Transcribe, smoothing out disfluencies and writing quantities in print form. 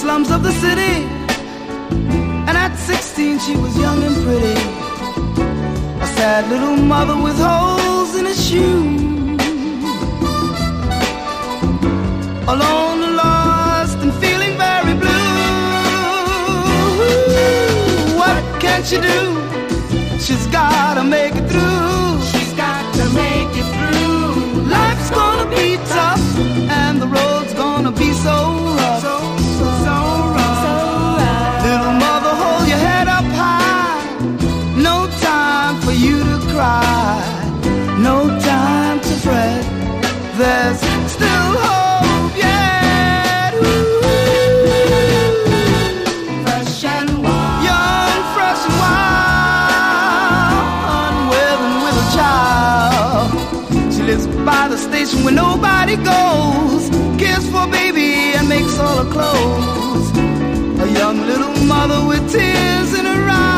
slums of the city. And at 16 she was young and pretty, a sad little mother with holes in her shoes. Alone and lost and feeling very blue. What can she do? She's gotta make it through. She's got to make it through. Life's gonna be tough and the road's gonna be so rough. So rough. Little mother, hold your head up high. No time for you to cry. No time to fret. There's still hope yet. Fresh and wild. Young, fresh and wild. Unwilling with a child. She lives by the station where nobody goes. Cares for baby and makes all her clothes. A young little mother with tears in her eyes.